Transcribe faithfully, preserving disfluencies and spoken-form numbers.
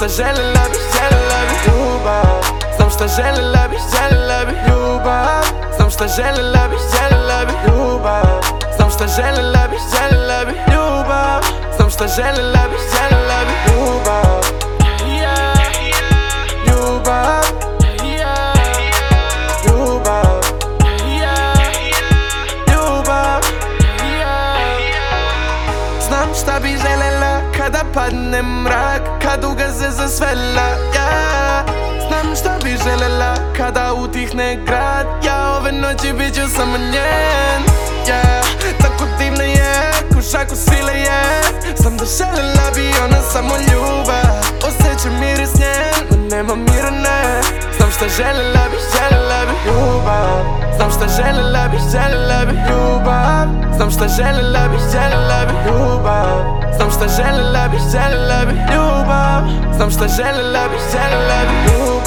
šta željela bih, željela bih ljubav. Znam šta željela bih, željela bih ljubav. Znam šta željela bih, željela bih ljubav. Znam šta željela bih, željela bih ljubav. Znam šta željela bih, željela bih ljubav. Ljubav. Ljubav. Ljubav. Znam šta bi željela kada padne mrak, kad ugaze zasvela, ja. Znam šta bi željela kada utihne grad, ja ove noći bit ću samo njen, ja. Tako divna je, ko šaku svile je. Znam da željela bi ona samo ljubav. Osjećam miris njen, no nema mira, ne. Znam šta željela bih, željela bih ljubav. Znam šta željela bih, željela bih ljubav. Znam šta željela bih, željela bih ljubav. Znam šta željela bih, željela bih ljubav. Znam šta željela bih, željela bih ljubav.